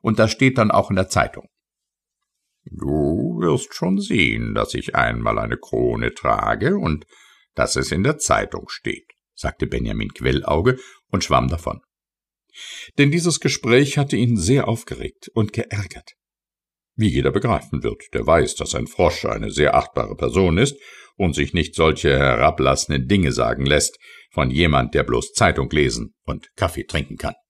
und das steht dann auch in der Zeitung.« »Du wirst schon sehen, dass ich einmal eine Krone trage und dass es in der Zeitung steht«, sagte Benjamin Quellauge und schwamm davon. Denn dieses Gespräch hatte ihn sehr aufgeregt und geärgert. Wie jeder begreifen wird, der weiß, dass ein Frosch eine sehr achtbare Person ist und sich nicht solche herablassenden Dinge sagen lässt von jemand, der bloß Zeitung lesen und Kaffee trinken kann.